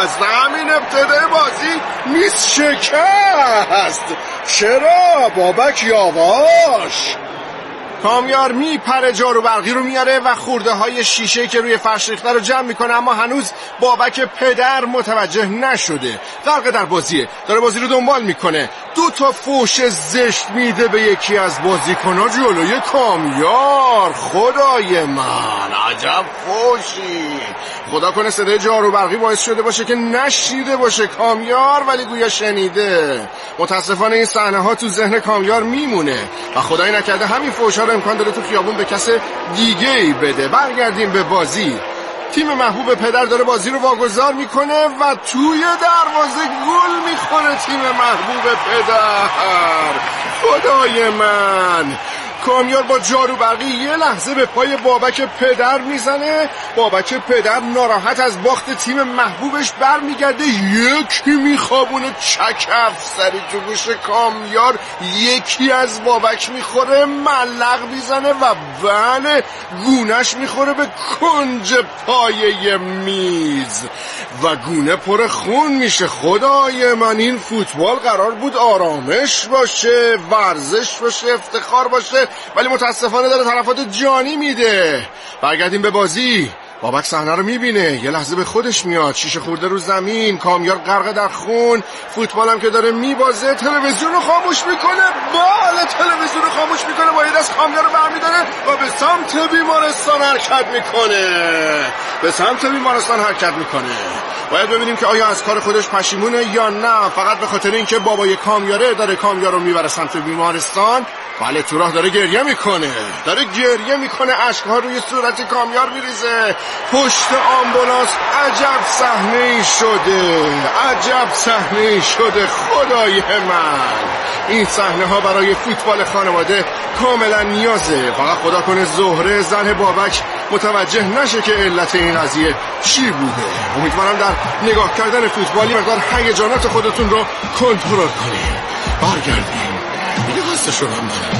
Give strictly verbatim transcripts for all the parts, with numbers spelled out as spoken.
همین ابتدای بازی نیست شکست. چرا بابک یاواش؟ کامیار میپره جارو برقی رو میاره و خورده های شیشه که روی فرش ریخته رو جمع میکنه، اما هنوز بابک پدر متوجه نشده. غرق در بازیه، داره بازی رو دنبال میکنه. دو تا فوش زشت میده به یکی از بازیکن‌ها جلوی کامیار. خدای من عجب فوشی. خدا کنه صدای جارو برقی باعث شده باشه که نشنیده باشه کامیار، ولی گویا شنیده. متاسفانه این صحنه ها تو ذهن کامیار میمونه و خدای نکرده همین فوشا رو امکان داره تو خیابون به کس دیگه ای بده. برگردیم به بازی. تیم محبوب پدر داره بازی رو واگذار میکنه و توی دروازه گل میخوره تیم محبوب پدر. خدای من. کامیار با جارو برقی یه لحظه به پای بابک پدر میزنه. بابک پدر ناراحت از باخت تیم محبوبش برمیگرده، یکی میخوابونه چکف سری تو گوش کامیار. یکی از بابک میخوره، ملق میزنه و بله گونش میخوره به کنج پایه میز و گونه پر خون میشه. خدای من، این فوتبال قرار بود آرامش باشه، ورزش باشه، افتخار باشه، ولی متاسفانه داره طرفات جانی میده. برگردیم به بازی. بابک صحنه رو میبینه، یه لحظه به خودش میاد، شیشه خورده رو زمین، کامیار غرق در خون، فوتبال هم که داره میبازه. تلویزیون رو خاموش میکنه، بله تلویزیون رو خاموش میکنه، با یه دست کامیار رو برمیداره و به سمت بیمارستان حرکت میکنه. به سمت بیمارستان حرکت میکنه. باید ببینیم که آیا از کار خودش پشیمونه یا نه، فقط به خاطر اینکه بابای کامیاره داره کامیار رو میبره سمت بیمارستان. بله تو راه داره گریه میکنه، داره گریه میکنه، اشک‌ها روی صورت کامیار میریزه. پشت آمبولانس عجب صحنه‌ای شده، عجب صحنه‌ای شده. خدای من، این صحنه ها برای فوتبال خانواده کاملا نیازه. فقط خدا کنه زهره زن بابک متوجه نشه که علت این قضیه چی بوده. امیدوارم در نگاه کردن فوتبالی مقدار هیجانات خودتون رو کنترل کنید. برگردیم دیگه خسته شدم من.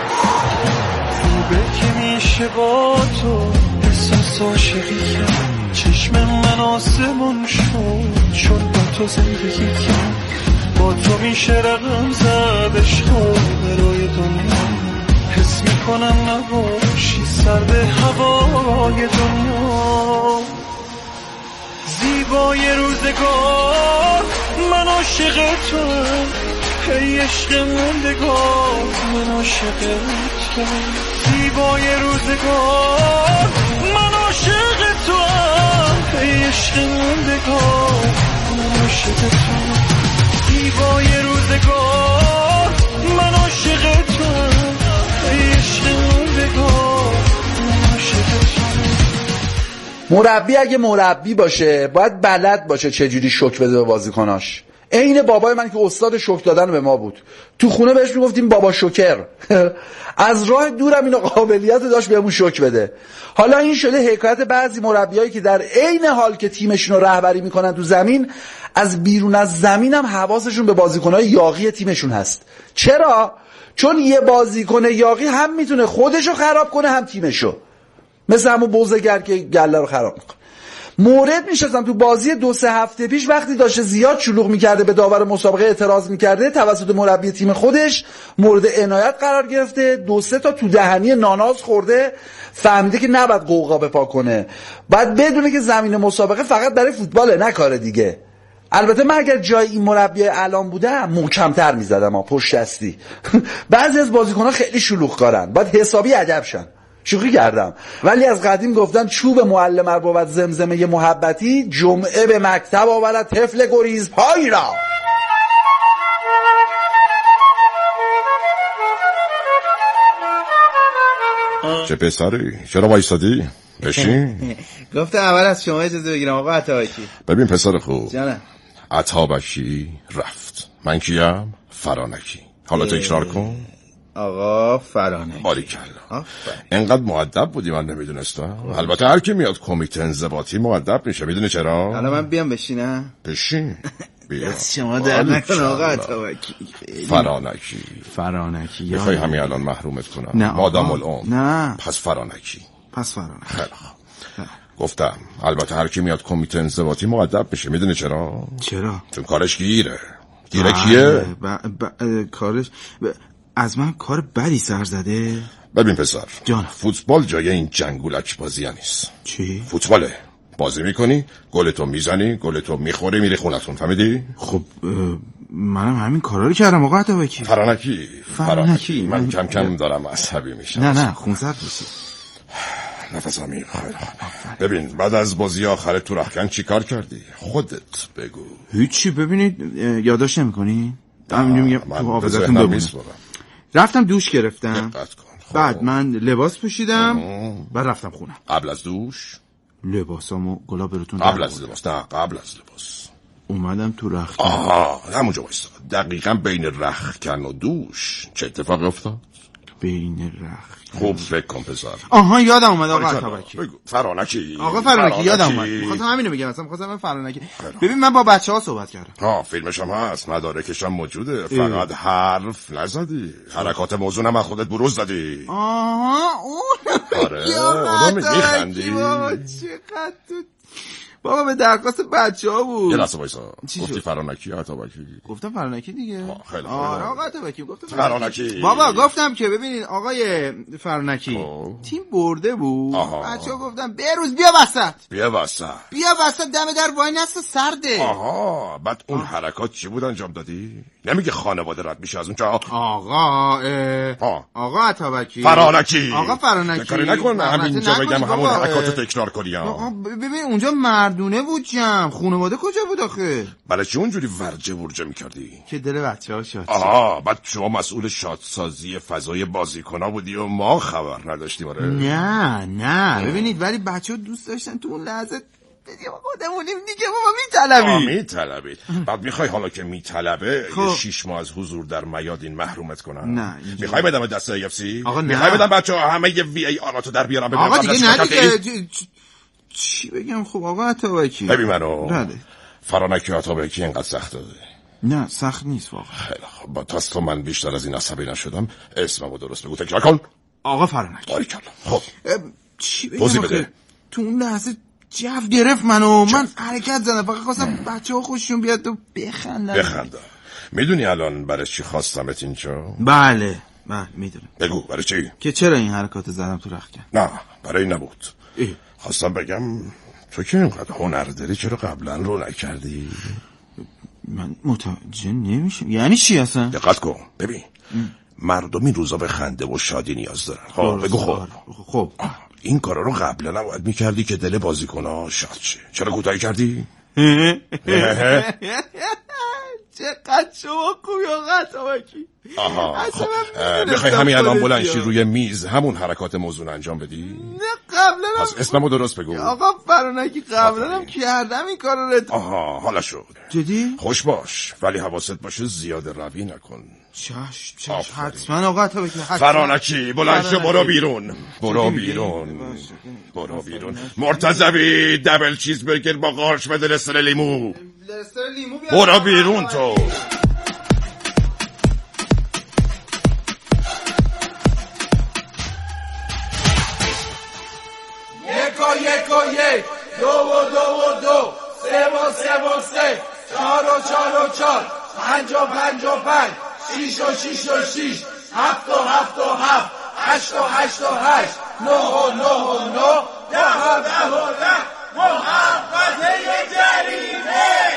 خوبه که میشه با تو احساس عاشقی کرد، چشم من آسمون شد چون با تو زندگی کرد. با تو میشه رقم زد عشقا برای دنیا، حس میکنم نباشی سر به هوای دنیا. زیبای روزگار من عاشق توام، ای عشق موندگار من عاشق توام. زیبای روزگار من عاشق توام، ای عشق موندگار من عاشق توام. زیبای روزگار من عاشق توام، ای عشق موندگار من عاشق توام. مربی اگه مربی باشه باید بلد باشه چجوری شوک بده به بازیکناش. عین بابای من که استاد شوک دادن به ما بود، تو خونه بهش میگفتیم بابا شوکر. از راه دورم اینو قابلیت داشت بهمون شوک بده. حالا این شده حکایت بعضی مربیایی که در عین حال که تیمشون رو رهبری میکنن تو زمین، از بیرون از زمین هم حواسشون به بازیکنهای یاغی تیمشون هست. چرا؟ چون یه بازیکن یاغی هم میتونه خودشو خراب کنه هم تیمشو، مثل همون بوزگر که گله رو خراب میکنه. مورد میشستم تو بازی دو سه هفته پیش وقتی داشته زیاد شلوغ میکرده به داور مسابقه اعتراض میکرده، توسط مربی تیم خودش مورد عنایت قرار گرفته، دو سه تا تو دهنی ناناز خورده، فهمیده که نباید قوقا بپا کنه، باید بدونه که زمین مسابقه فقط برای فوتباله نه کار دیگه. البته من اگر جای این مربی الان بودم محکم‌تر میزدم ها پشت دستی. بعضی از بازیکن‌ها خیلی شلوغ کارن، باید حسابی ادب شن. شوخی کردم، ولی از قدیم گفتن چوب معلم ار بود زمزمه محبتی، جمعه به مکتب آورد طفل گریز پای را. چه پسری؟ چرا وایسادی؟ بشین. گفتم اول از شما اجازه بگیرم آقا عطابکی. ببین پسر خوب، جانم. عطابکی رفت، من کیم؟ فرانکی. حالا تکرار کن. آقا فرانکی. باریکلا. اینقدر مؤدب بودی من نمیدونستم. البته هر کی میاد کمیته انضباطی مؤدب میشه، میدونی چرا؟ حالا من بیام بشینم؟ بشین. بیا. شما در نکن آقا عطابکی. فرانکی. فرانکی. میخوای همین الان محرومت کنم؟ نه مادام العمر. نه. پس فرانکی. پس فرانکی. خیلی خوب. گفتم البته هر کی میاد کمیته انضباطی مؤدب بشه. میدونی چرا؟ چرا؟ چون کارش گیره. گیره کیه؟ ب... ب... کارش ب... از من کار بدی سر زده. ببین پسر جان، فوتبال جای این جنگولک بازی نیست. چی؟ فوتباله، بازی میکنی، گلتو میزنی، گلتو میخوری، میری خونتون. فهمیدی؟ خب منم همین کارا رو کردم آقا عطابکی. فرانکی فرانکی من کم کم دارم عصبی میشم. نه نه خونسرد بشی. نفس عمیق. ببین بعد از بازی آخر تو رخکن چی کار کردی؟ خودت بگو. هیچی. ببینید یادداشت نمی‌کنی؟ همینجوری میگم تو حافظتون بمونه. رفتم دوش گرفتم. بعد من لباس پوشیدم. بعد رفتم خونه. قبل از دوش لباسامو گلا براتون قبل از لباس نه قبل از لباس اومدم تو رخکن. آها همونجا وایسا. دقیقاً بین رخکن و دوش چه اتفاقی افتاد؟ بین رخ خوب فکر کن پسر. آها یادم اومد آقا عطابکی. بگو. فرانکی. آقا فرانکی یادم اومد. می‌خواستم همینو بگم. اصلا می‌خواستم من فرانکی. ببین من با بچه‌ها صحبت کردم. ها فیلمش هم هست، مدارکش هم موجوده. فقط حرف نزدی. حرکات موضوع هم خودت بروز زدی. آها اون. آره اونو میخندی. چقدر تو بابا به درخواست بچه‌ها بود. یه لحظه وایسا. گفتی فرانکی عطابکی؟ گفتم فرانکی دیگه. خیلی خوب. آره آقا عطابکی گفتم فرانکی. بابا گفتم که ببینید آقای فرانکی آه. تیم برده بود. آها. بچه‌ها گفتم بروز بیا وسط. بیا وسط. بیا وسط دم در وای نست سرده. آها بعد اون آه. حرکات چی بود انجام دادی؟ نمیگه خانواده رد میشه از اونجا؟ آقا اه... آقا عطابکی. فرانکی. آقا فرانکی. کاری نکن همینجا بگم همون حرکات تکرار کنی. ببین اونجا مردونه بود جمع. خانواده کجا بود آخه؟ برای چی اونجوری ورجه ورجه میکردی؟ که دل بچه‌ها شاد. آها بعد شما مسئول شادسازی فضای بازیکن‌ها بودی و ما خبر نداشتیم. آره نه نه ببینید ولی بچه‌ها دوست داشتن تو اون لحظه دیگه خودمونیم دیگه بابا میطلبی. میطلبید. بعد میخوای حالا که میطلبه خب. یه شیش ماه از حضور در میادین محرومت کنن؟ نه میخوای بدم دست ای اف سی؟ آقا نه. میخوای بدم بچه‌ها همه یه وی ای آراتو در بیارن ببینم آقا دیگه نه دیگه چی بگم. خب آقا عطابکی ببین منو. بله فرانکی عطابکی اینقدر سخت داده؟ نه سخت نیست واقعا. خیلی خب با تاست من بیشتر از این عصبی نشدم. اسممو درست بگو تکرار کن. آقا فرانکی. باریکلا. خب چی بگم آخه تو اون لحظه جو گرفت منو. من حرکت زدم فقط خواستم بچه‌ها خوششون بیاد و بخندن. بخندن. میدونی الان برای چی خواستمت اینجا؟ بله بله میدونم. بگو برای چی؟ که چرا این حرکات زدم تو رخکن؟ نه برای این نبود. اه. خواستم بگم تو که اینقدر هنر داری چرا قبلا رو نکردی؟ من متوجه نمیشم یعنی چی اصلا؟ دقت کن ببین ام. مردم این روزا به خنده و شادی نیاز دارن. خب بگو خب خب این کارا رو قبلا نباید میکردی که دل بازیکن‌ها شاد شه. چرا کوتاهی کردی؟ چقدر شما خوبی آقا عطابکی. آها خب بخوای همین الان بلند شی روی میز همون حرکات موضوع انجام بدی؟ نه قبلا پس اسممو درست بگو. آقا فرانکی قبلا هم کردم این کارو رو. آها حالا شد. جدی؟ خوش باش ولی حواست باشه زیاده روی نکن. چش چش حتما آقا عطابکی. فرانکی بلند شو برو بیرون. برو بیرون. برو بیرون. مرتضوی دبل چیز برگر با قارچ بده لستر لیمو. لستر لیمو برو بیرون تو. یکا یکا یک دو و دو و دو سه و سه و سه چهار و چهار و چهار پنج و پنج و پنج شیش و شیش و شیش هفت و هفت و هفت هشت و هشت و هشت نه و نه و نه ده و ده و ده محبت جریمه.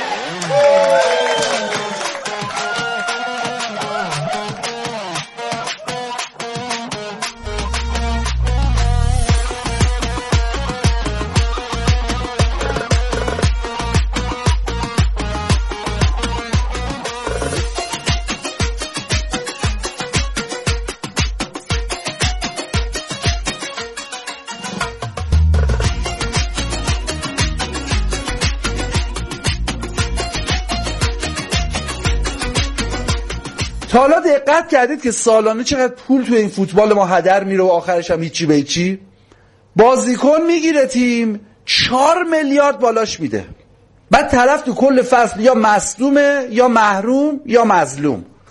تا حالا دقت کردید که سالانه چقدر پول توی این فوتبال ما هدر میره و آخرش هم هیچی به هیچی؟ بازیکن میگیره تیم چهار میلیارد بالاش میده، بعد طرف تو کل فصل یا مصدومه یا محروم یا مظلوم.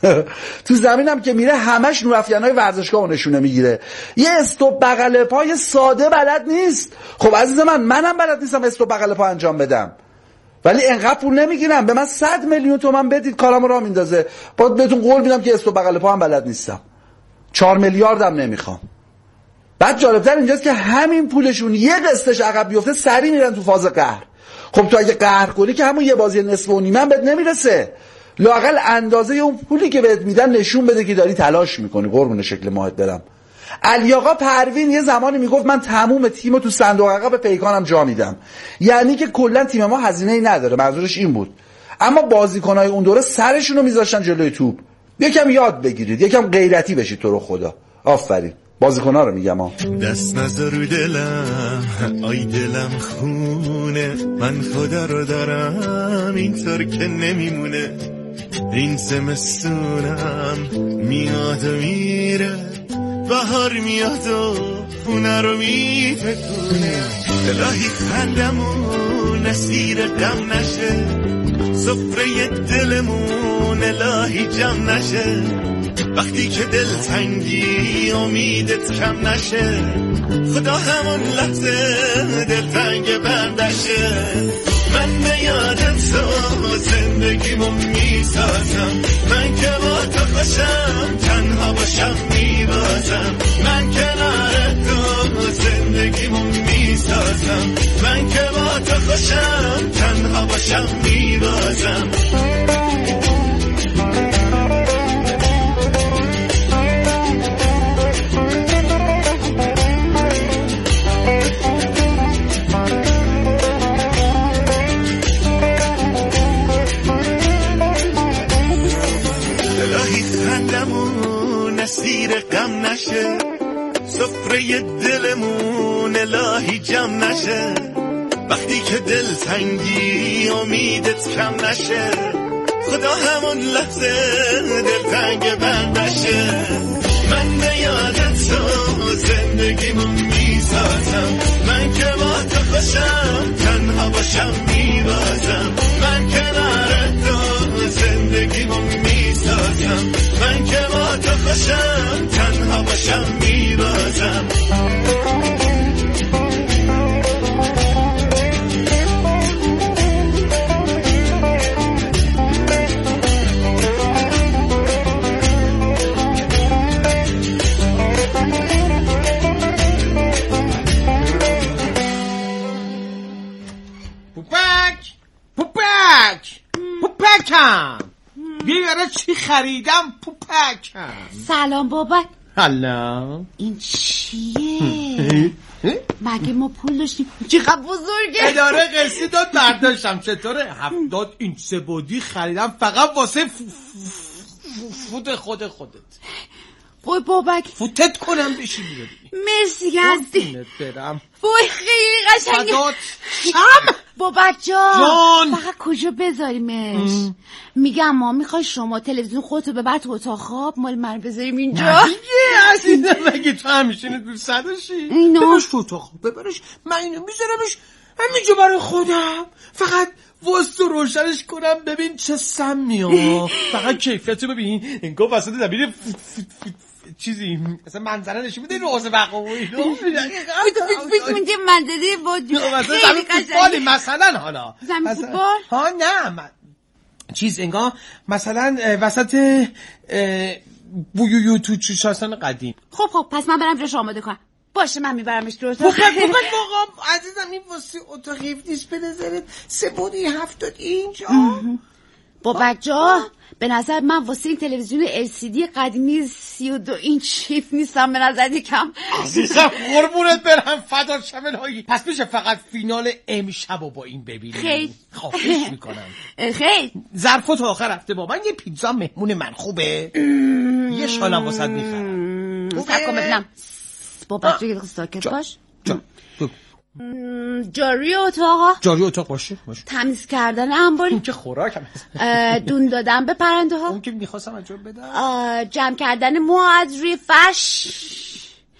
تو زمینم که میره همش نورافکنای ورزشگاه نشونه میگیره. یه استوب بغل پای ساده بلد نیست. خب عزیز من، منم بلد نیستم استوب بغل پا انجام بدم، ولی انقدر پول نمیگیرم. به من صد میلیون تومان بدید کارامو راه میندازه. باید بهتون قول میدم که استوب بغل پا هم بلد نیستم. چهار میلیاردم نمیخوام. بعد جالبتر اینجاست که همین پولشون یه قسطش عقب بیفته سری میرن تو فاز قهر. خب تو اگه قهر کنی که همون یه بازی نصف و نیمه بهت نمیرسه. لااقل اندازه اون پولی که بهت میدن نشون بده که داری تلاش میکنی. قربون شکل ماهت برم. علی آقا پروین یه زمانی میگفت من تموم تیمو تو صندوق عقب پیکانم جا میدم، یعنی که کلا تیم ما هزینه‌ای نداره. منظورش این بود. اما بازیکنای اون دوره سرشون رو میذاشتن جلوی توپ. یکم یاد بگیرید، یکم غیرتی بشید تو رو خدا. آفرین. بازیکن‌ها رو میگم ها. دست نذار رو دلم، آی دلم خونه، من خدا رو دارم اینطور که نمیمونه. این زمستونم میاد و میره، بهار میاد و خونه رو میتکونه. الهی خندمون اسیر غم نشه، سفره دلمون الهی جمع نشه. وقتی که دل تنگی امیدت کم نشه، خدا همون لحظه دل تنگ بندشه. من به یادت تو زندگیمو میسازم، من که با تو خوشم تنها باشم میبازم. من کنار تو زندگیمو میسازم، من که با تو خوشم تنها باشم میبازم. اسیر غم نشه، سفره دلمون الهی جمع نشه. وقتی که دل تنگی امیدت کم نشه، خدا همون لحظه دل تنگ بندشه. من به یادت تو زندگیمو میسازم، من که با تو خوشم تنها باشم میبازم. من کنار تو زندگیمو میسازم، من که با تو خوشم تنها باشم میبازم. پوپک پوپک پوپکم، بیاره چی خریدم پوپکم. سلام بابا. سلام. این چیه؟ مگه ما پول داشتیم؟ چقدر بزرگه. اداره قسطی داد برداشتم. چطوره؟ هفتاد اینچ سه‌بعدی خریدم فقط واسه فوت خود خودت. وای بابک فوتت کنم بشی بیاری. مرسی هستی. برم. وای خیلی قشنگه. فدات شم. بابک جان. جان. فقط کجا بذاریمش؟ ام. میگم ما میخوای شما تلویزیون خودتو ببر تو اتاق خواب، مال من بذاریم اینجا. نه دیگه عزیزم، مگه تو همیشه دوست داشتی؟ اینو ببرش تو اتاق خواب، ببرش. من اینو میذارمش همینجا برای خودم. فقط واسه روشنش کنم ببین چه سمیه. فقط کیفیتو ببین. انگار وسط زمین چیزی مثلا منظره نشون میده روز بقایی. فوت میگه منظره با خیلی قشنگه. مثلا حالا زمین فوتبال ها نه من... چیز انگار مثلا وسط بویویو تو چوشاسان قدیم. خب خب پس من برم جاش آماده کنم. باشه من میبرمش تو اتاق. فقط فقط واقعا عزیزم این واسه اتاق نیست. به نظرت سه بودی هفتاد اینجا بابک جا به نظر من واسه این تلویزیون ال سی دی قدیمی سی و دو اینچ شیف نیستم. به نظر یکم عزیزم قربونت برم فدا شمل هایی. پس میشه فقط فینال امشب رو با این ببینیم. خیر خواهش میکنم. خیر ظرفات آخر هفته با من یه پیتزا مهمون من خوبه. یه شالم واسط میخرم. سب کن ببینم. بابک جا یه دقیقه ساکت باش. جا جاری اتاق جاری اتاق باشه باشه. تمیز کردن انباری. اون که خوراکم دون دادن به پرنده ها. اون که میخواستم انجام بدم. جمع کردن مو از روی فرش.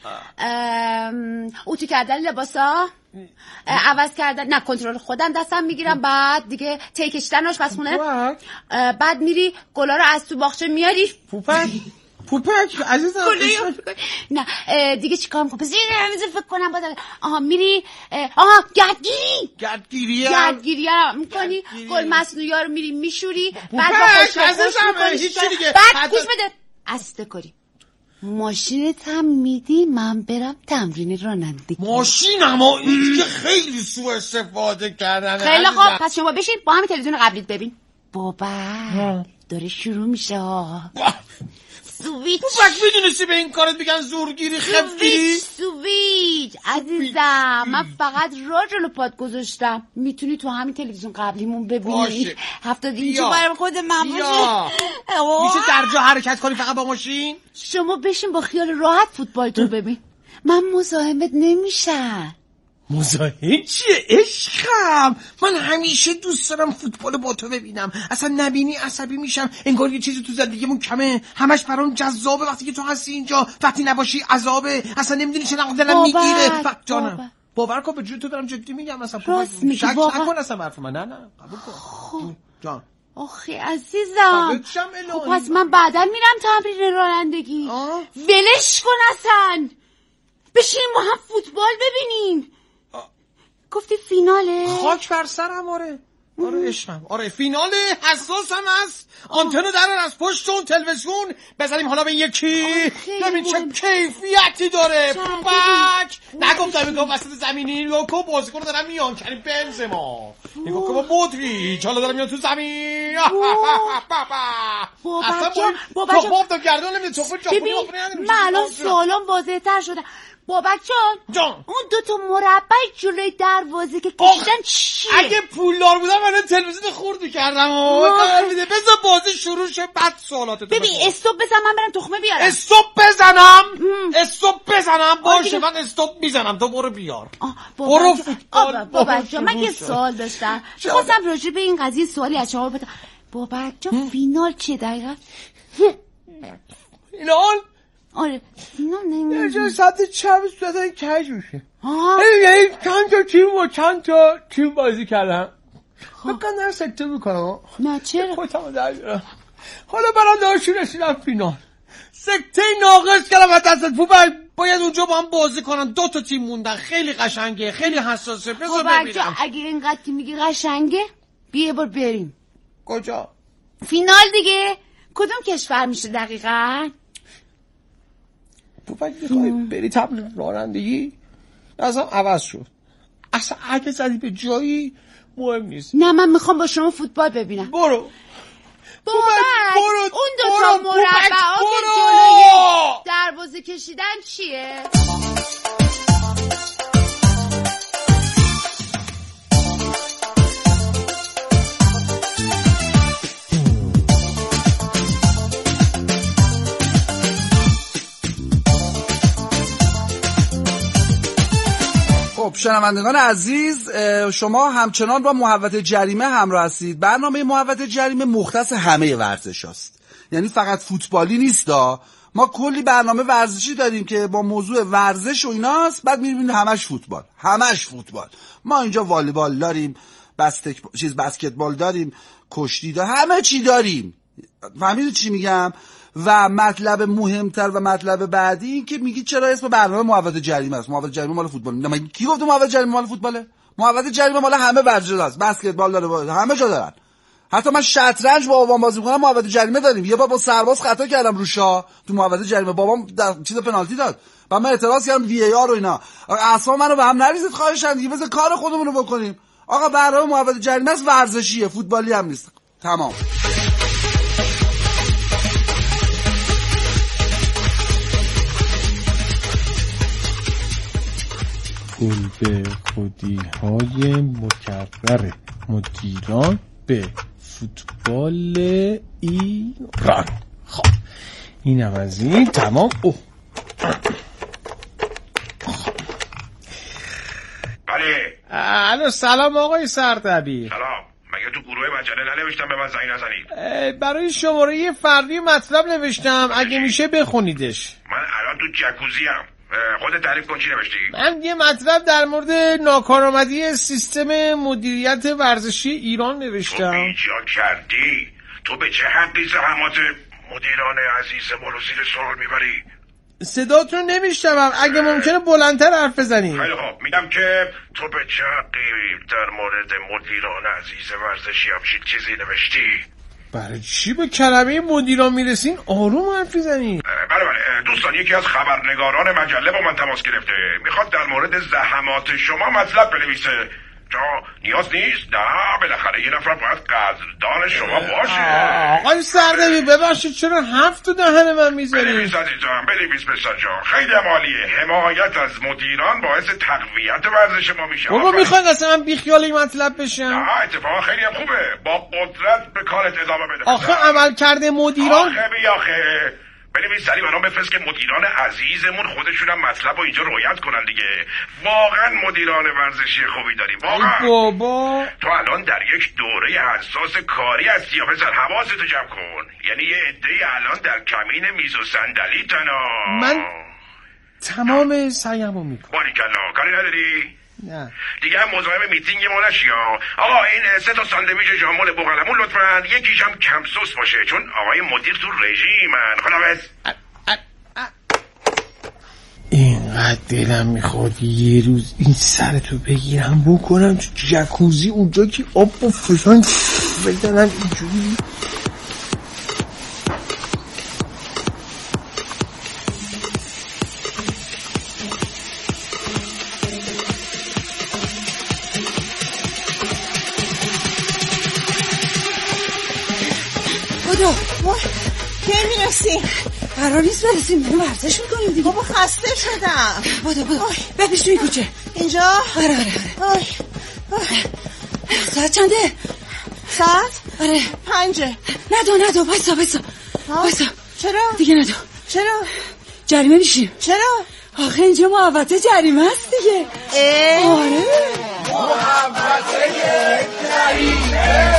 اوتی کردن لباسا، عوض کردن، نه کنترل خودم دستم میگیرم، بعد دیگه تی کشیدن آشپزخونه، بعد میری گلا رو از تو باغچه میاری. پوپک پوپک عزیزم نه دیگه چیکار میکنم؟ پس این همیشه فکر کنم باید آها میری آها گردگیری گردگیری گردگیری میکنی، گل مصنوعی ها رو میری میشوری، بعد با خوش میکنی، بعد گوش بده استه کاری ماشینت هم میدی من برم تمرین رانندگی. ماشین اما این دیگه خیلی سوء استفاده کردن. خیلی خوب پس شما بشین با همین تلویزیون قبلیت ببین. بابا داره شروع میشه. سویچ بک میدونستی به این کارت بگن زورگیری خفگیری؟ سویچ سویچ عزیزم من فقط را جلو پات گذاشتم. میتونی تو همین تلویزیون قبلیمون ببینی. هفتاد اینچو برای خود من باشه. میشه در جا حرکت کنی فقط با ماشین؟ شما بشین با خیال راحت فوتبال تو ببین. من مزاحمت نمیشم. مزاحم چیه عشقم؟ من همیشه دوست دارم فوتبال با تو ببینم. اصلا نبینی عصبی میشم، انگار یه چیزی تو زندگیمون کمه. همش برام جذابه وقتی که تو هستی اینجا، وقتی نباشی عذابه. اصلا نمیدونی چه نقد دلم میگیره. فقط جانم باور کن به جون تو دارم جدی میگم. اصلا شک نکن اصلا حرف من. نه نه قبول کن جان. آخه عزیزم خب پس من بعدا میرم تمرین رانندگی. ولش کن اصلا، بشین ما هم فوتبال ببینیم. گفتی فیناله؟ خاک بر سرم. آره آره عشقم آره فیناله حساسم هست. آنتنو درن از پشت اون تلویزیون بزنیم حالا به یکی ببین چه کیفیتی داره. پوپک نگفتم میگم وسط زمینی لوکو بازیکن دارم میان کریم بنزما میگم که با مودریچ حالا دارم میان تو زمین. بابا جان بابا جان توپ تو گردن نمیده توپ جا ببین من الان سوالم واضح‌تر شده. بابک جان جان اون دو تا مربع جلوی دروازه که کشیدن چیه؟ اگه پولدار بودم من تلویزیون خورد می‌کردم. آه میده بذار بازی شروع شه بعد سوالاتو ببین استوب بزن من برم تخمه بیارم. استوب بزنم استوب بزنم باشه من استوب میزنم تو برو بیار. برو فوتبال. بابک جان من یه سوال داشتم خواستم راجع به این قضیه سوالی از شما بپرسم. بابک جان فینال چیه دقیقاً؟ فینال آره فینال نمیدونم. یه جا ساعت چند دادن کج میشه. یعنی چند تا تیم و چند تا تیم بازی کردن. بکن در سکته میکنم. نه چرا؟ خودم در بیارم. حالا برام داشتی رسیدم فینال. سکته ناقص کردم و دستت پوپک باید اونجا با هم بازی کنن. دو تا تیم موندن. خیلی قشنگه خیلی حساسه. بذار ببینم. اگه اینقدر که میگی قشنگه بیا بار بریم. کجا؟ فینال دیگه. کدوم کشور میشه دقیقاً؟ پوپک میخوایی بری تمرین رانندگی؟ نظرم عوض شد. اصلا اگه زدی به جایی مهم نیست. نه من میخوام با شما فوتبال ببینم. برو بابک اون دو تا مربعا که جلوی دروازه کشیدن چیه؟ خب شنوندگان عزیز شما همچنان با محوطه جریمه همراه هستید. برنامه محوطه جریمه مختص همه ورزش هست، یعنی فقط فوتبالی نیست دا. ما کلی برنامه ورزشی داریم که با موضوع ورزش و ایناست، بعد می‌بینید همش فوتبال همش فوتبال. ما اینجا والیبال داریم، بسکت چیز بسکتبال داریم، کشتی داریم، همه چی داریم. فهمیدید چی میگم؟ و مطلب مهمتر و مطلب بعدی این که میگی چرا اسم برنامه محوطه جریمه است. محوطه جریمه مال فوتبال. نه کی گفت محوطه جریمه مال فوتباله؟ محوطه جریمه مال همه ورزش است. بسکتبال داره، همه جا دارن. حتی من شطرنج با بابام بازی می‌کنم محوطه جریمه داریم. یه بار با سرباز خطا کردم رو شاه تو محوطه جریمه، بابام در چیز پنالتی داد. بعد من اعتراض کردم وی ای آر و اینا. اصلا منو به هم نریزید خواهشاً دیگه، بذار کار خودمون رو بکنیم. آقا برنامه محوطه جریمه است، ورزشیه، فوتبالی هم نیست. تمام. پول به خودی های مکرر مدیران به فوتبال ایران. خب اینم از این تمام. اوه بله. الو سلام آقای سردبیر. سلام. مگه تو گروه مجله ننوشتم به من زنگ نزنید؟ برای شماره فردی مطلب نوشتم، اگه میشه بخونیدش. من الان تو جکوزی ام. خودت تعریف کن چی نوشتی؟ من یه مطلب در مورد ناکارآمدی سیستم مدیریت ورزشی ایران نوشتم. تو بیجا کردی؟ تو به چه حقی زحمات مدیران عزیز ما رو زیر سوال میبری؟ صداتون نمیشنوم، اگه ممکنه بلندتر حرف بزنی. خیلی خوب، میگم که تو به چه حقی در مورد مدیران عزیز ورزشی همچین چیزی نوشتی؟ برای چی به کلمه مدیران میرسین آروم حرف میزنی؟ بله بله دوستان، یکی از خبرنگاران مجله با من تماس گرفته، میخواد در مورد زحمات شما مطلب بنویسه. جا نیاز نیست؟ نه بالاخره یه نفر باید قدردان شما باشه. آقای سردبی ببخشید چرا هفت تو دهن من میذاری؟ بنویس عزیزم، بنویس بسر جان، خیلی عالیه. حمایت از مدیران باعث تقویت ورزش ما میشه. بابا میخواید اصلا من بیخیال این مطلب بشم؟ نه اتفاقا خیلی هم خوبه، با قدرت به کارت ادامه بده. آخه عمل کرده مدیران آخه بی آخه بنویس سریع برام بفرست که مدیران عزیزمون خودشون هم مطلب رو اینجا رویت کنن دیگه. واقعا مدیران ورزشی خوبی داریم واقعا. بابا تو الان در یک دوره حساس کاری هستی یا پسر، حواستو جمع کن. یعنی یه عده‌ای الان در کمین میز و صندلی تنا. من تمام سعیمو میکنم. باریکلا، کاری نداری؟ نه دیگه هم مزاحم میتینگ ما نشی ها. آقا این سه تا ساندویچ ژامبون بوقلمون لطفاً، یکیش هم کم سس باشه چون آقای مدیر تو رژیمن. خداحافظ. اینقدر دلم میخواد یه روز این سرتو بگیرم بکنم تو جکوزی اونجا که آب و فشان بزنم اینجوری. بودو وای کی میرسی؟ قرار نیست برسیم، بریم ورزش میکنیم دیگه. بابا خسته شدم. بودو بودو بپیش توی کوچه اینجا. آره آره آره. ساعت چنده؟ ساعت؟ آره پنجه. ندو ندو بایستا بایستا بایستا. چرا؟ دیگه ندو. چرا؟ جریمه میشیم. چرا؟ آخه اینجا محوطه جریمه است دیگه. اه؟ آره محوطه جریمه.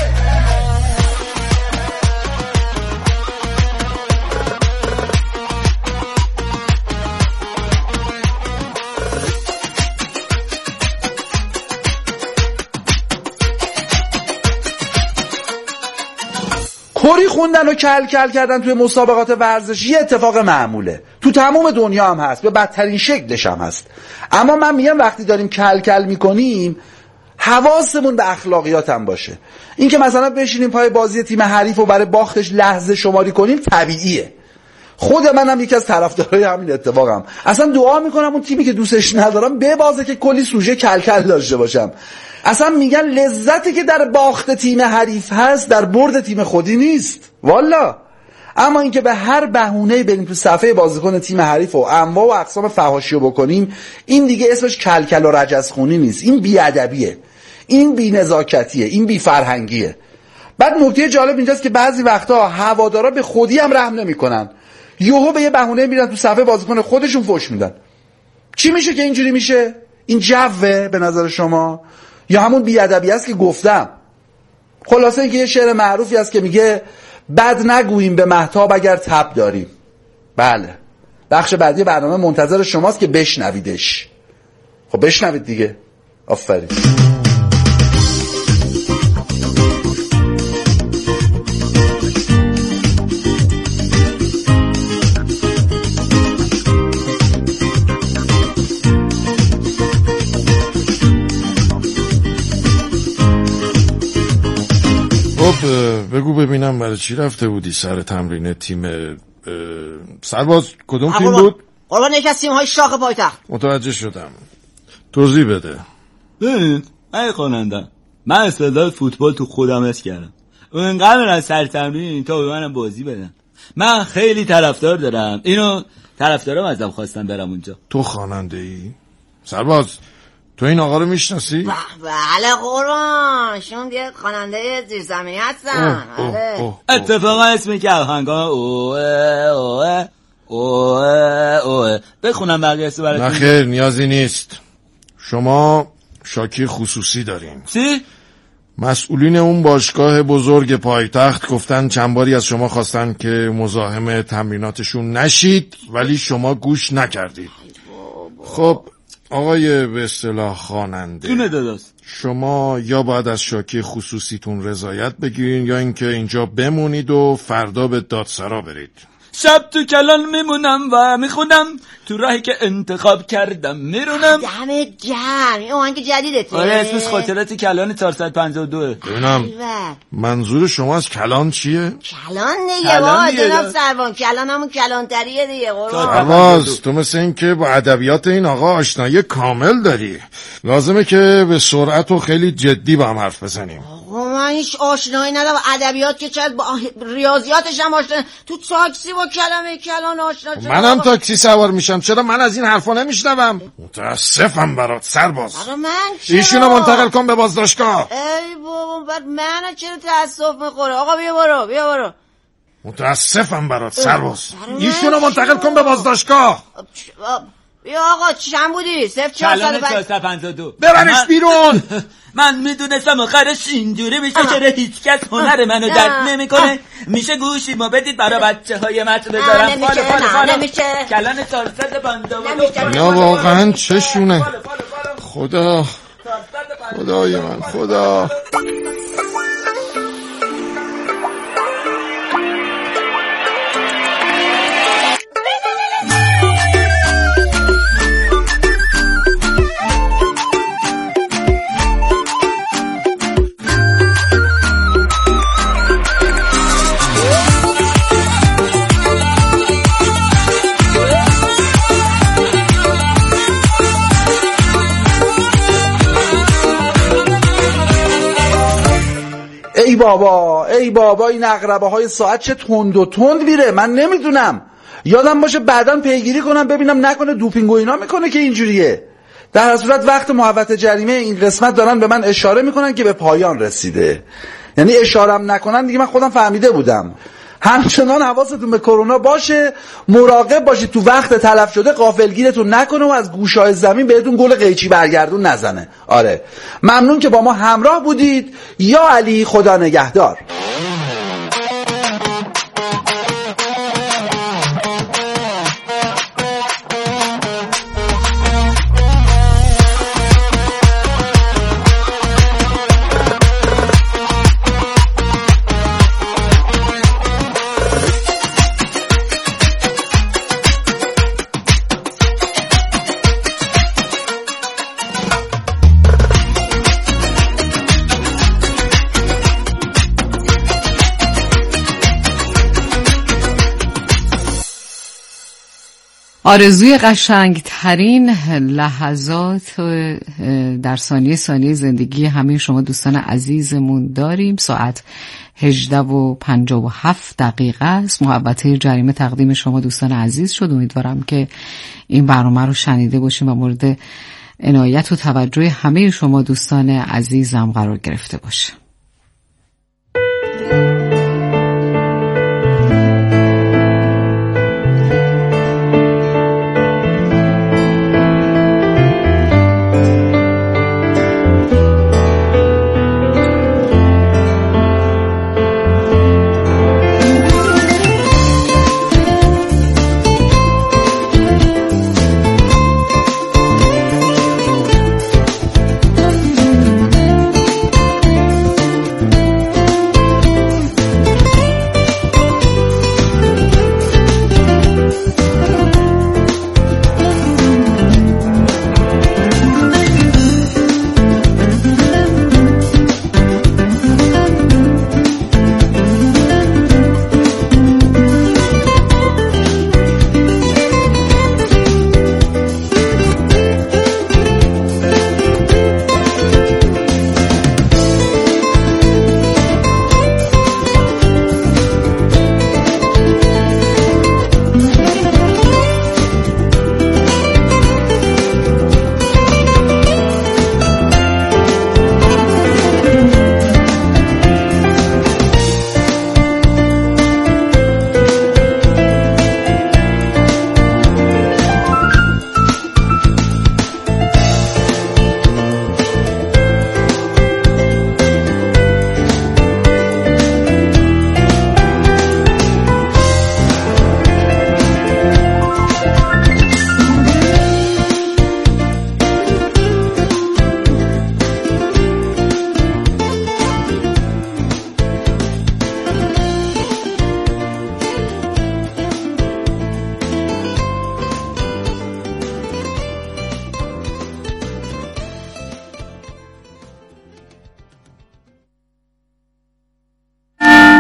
کری خوندن و کل کل کردن توی مسابقات ورزشی یه اتفاق معموله، تو تمام دنیا هم هست، به بدترین شکلش هم هست. اما من میگم وقتی داریم کل کل میکنیم حواسمون به اخلاقیات هم باشه. این که مثلا بشینیم پای بازی تیم حریف و برای باختش لحظه شماری کنیم طبیعیه. خود منم یکی از طرفدارای همین اتفاقم. اصلا دعا میکنم اون تیمی که دوستش ندارم ببازه که کلی سوژه کل کل داشته باشم. اصلا میگن لذتی که در باخت تیم حریف هست در برد تیم خودی نیست والا. اما اینکه به هر بهونه‌ای بریم تو صفحه بازیکن تیم حریف و انواع و اقسام فحاشی رو بکنیم، این دیگه اسمش کلکل و رجزخونی نیست، این بی‌ادبیه، این بی‌نزاکتیه، این بی‌فرهنگیه. بعد نکته جالب اینجاست که بعضی وقتا هوادارا به خودی هم رحم نمی‌کنن، یهو به یه بهونه میرن تو صفحه بازیکن خودشون فوش میدن. چی میشه که اینجوری میشه؟ این جوه به نظر شما یا همون بی‌ادبی است که گفتم؟ خلاصه اینکه یه شعر معروفی است که میگه بد نگوییم به مهتاب اگر تب داریم. بله، بخش بعدی برنامه منتظر شماست که بشنویدش. خب بشنوید دیگه. آفرین. خب بگو ببینم برای چی رفته بودی سر تمرین تیم سرباز؟ کدوم تیم بود؟ قربان یکی از تیم‌های شاخ پایتخت. متوجه شدم، توضیح بده. ببین ای خواننده، من استعداد فوتبال تو خودم حس کردم، اونقدر میرن سر تمرین تا به منم بازی بدن. من خیلی طرفدار دارم، اینو طرفدارم ازم خواستن برم اونجا. تو خواننده ای؟ سرباز تو این آقا رو میشناسی؟ بله قربان، شون یه خواننده زیرزمینی هستن. اتفاقا اسمی که آهنگا اوه اوه اوه اوه بخونم بقیه اسم براتون. نه خیر نیازی نیست، شما شاکی خصوصی دارین. چی؟ مسئولین اون باشگاه بزرگ پایتخت گفتن چند باری از شما خواستن که مزاحم تمریناتشون نشید ولی شما گوش نکردید. خب آقای به اصطلاح خواننده، جونه داداش، شما یا باید از شاکی خصوصیتون رضایت بگیرین یا اینکه اینجا بمونید و فردا به دادسرا برید. شب تو کلان میمونم و میخونم، تو راهی که انتخاب کردم میرونم. دمت گرم، این آهنگ جدیدته؟ آره اسمش خاطرات کلان چهارصد و پنجاه و دو. ببینم منظور شما از کلان چیه؟ کلان دیگه بابا جناب سروان، کلان همون کلانتریه دیگه قربان. عباس تو مثل این که با ادبیات این آقا آشنایی کامل داری، لازمه که به سرعت و خیلی جدی با هم حرف بزنیم. آقا من هیچ آشنایی ندارم ادبیات که چه با ریاضیاتش هم آشنا، تو تاکسی با کلمه کلان آشنا شدم. منم تاکسی سوار میشم، چرا من از این حرفا نمیشنوم؟ متاسفم برات سرباز. آقا من چرا؟ ایشونو منتقل کن به بازداشتگاه. ای بابا بعد من چرا تاسف میخوره؟ آقا بیا برو بیا برو. متاسفم برات سرباز. ایشونو منتقل کن به بازداشتگاه. بیا آقا چند بودی؟ صفر چهارصد و پنجاه و دو. ببرش بیرون. من میدونستم آخرش اینجوری میشه، چرا هیچ کس هنر منو درک نمیکنه؟ میشه گوشی ما بدید برای بچه های مت بذارم؟ نمیشه نه نمیشه. کلان چهارصد و پنجاه و دو. یا واقعا چشونه. خدا خدای من خدا. ای بابا ای بابا این عقربه های ساعت چه تند و تند میره، من نمیدونم. یادم باشه بعداً پیگیری کنم ببینم نکنه دوپینگ و اینا میکنه که اینجوریه. در هر صورت وقت محوطه جریمه این قسمت دارن به من اشاره میکنن که به پایان رسیده، یعنی اشارم نکنن دیگه من خودم فهمیده بودم. همچنان حواستون به کرونا باشه، مراقب باشید تو وقت تلف شده غافلگیرتون نکنه و از گوشه‌های زمین بهتون گل قیچی برگردون نزنه. آره ممنون که با ما همراه بودید. یا علی خدا نگهدار. آرزوی قشنگ ترین لحظات در ثانیه ثانیه زندگی همه شما دوستان عزیزمون داریم. ساعت هجده و پنجاه و هفت دقیقه است. محوطه جریمه تقدیم شما دوستان عزیز شد. امیدوارم که این برنامه رو شنیده باشیم و مورد عنایت و توجه همه شما دوستان عزیزم قرار گرفته باشه.